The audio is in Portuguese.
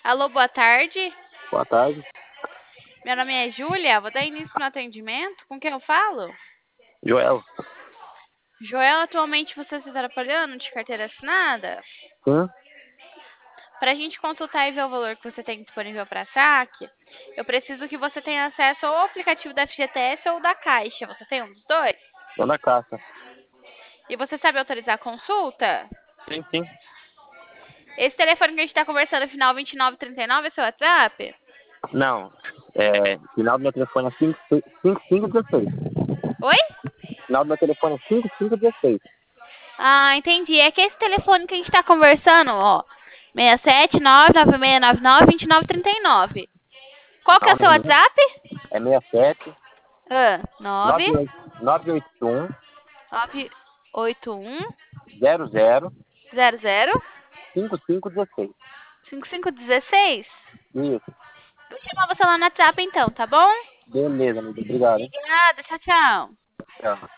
Alô, boa tarde. Boa tarde. Meu nome é Júlia, vou dar início no atendimento. Com quem eu falo? Joel. Joel, atualmente você está trabalhando de carteira assinada? Sim? Para a gente consultar e ver o valor que você tem disponível para saque, eu preciso que você tenha acesso ao aplicativo da FGTS ou da Caixa. Você tem um dos dois? Tô na caixa. E você sabe autorizar a consulta? Sim, sim. Esse telefone que a gente está conversando, final 2939, é seu WhatsApp? Não. Final do meu telefone é 5516. Oi? Final do meu telefone é 5516. Ah, entendi. É que esse telefone que a gente tá conversando, ó, 67996992939. Qual que é o Calma seu aí, né? WhatsApp? É 67 Ah, 9 981 981 00 00 5516. 5516. Isso. Vou chamar você lá no WhatsApp então, tá bom? Beleza, amigo. Obrigado, hein? Obrigada, tchau, tchau. Tchau.